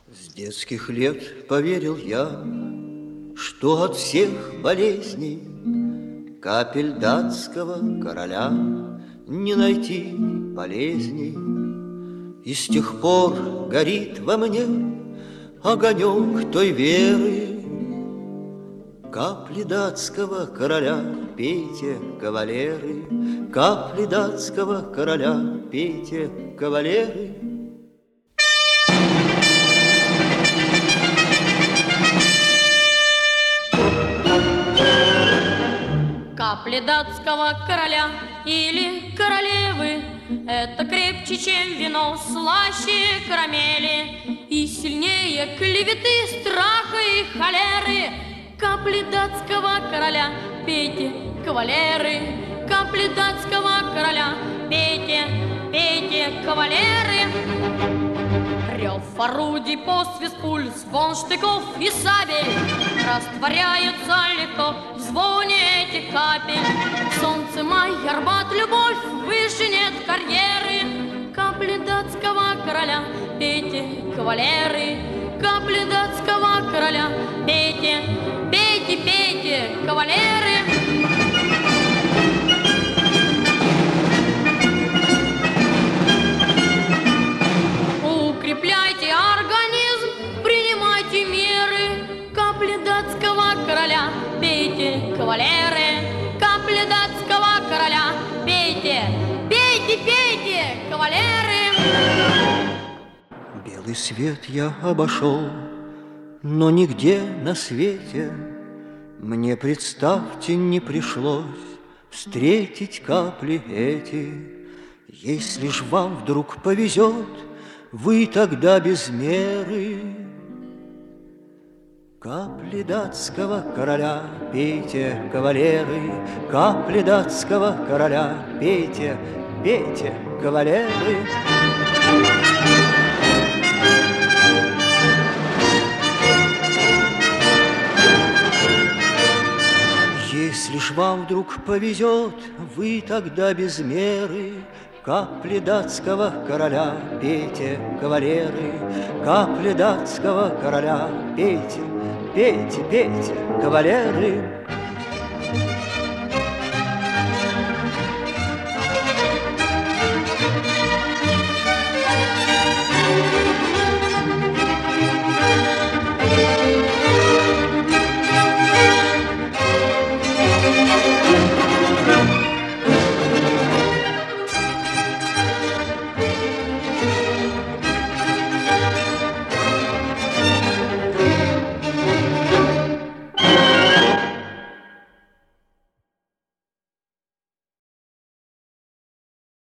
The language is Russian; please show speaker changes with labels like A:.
A: С детских лет поверил я, что от всех болезней капель датского короля не найти полезней. И с тех пор горит во мне огонек той веры. Капли датского короля, пейте, кавалеры, капли датского короля, пейте, кавалеры.
B: Капли датского короля или королевы — это крепче, чем вино, слаще карамели и сильнее клеветы, страха и холеры. Капли датского короля, пейте, кавалеры, капли датского короля, пейте, пейте, кавалеры. Рев орудий, посвист пуль, звон штыков и сабель растворяются легко в звоне этих капель. Солнце, май, Арбат, любовь, выше нет карьеры. Капли датского короля, пейте, кавалеры, капли датского короля, пейте, пейте, пейте, кавалеры. Укрепляйте организм, принимайте меры. Капли датского короля, пейте, кавалеры, капли датского короля, пейте, пейте, пейте, кавалеры.
A: Белый свет я обошел, но нигде на свете мне, представьте, не пришлось встретить капли эти. Если ж вам вдруг повезет, вы тогда без меры капли датского короля, пейте, кавалеры, капли датского короля, пейте, пейте, кавалеры. Если ж вам вдруг повезет, вы тогда без меры капли датского короля, пейте, кавалеры, капли датского короля, пейте, пейте, пейте, кавалеры.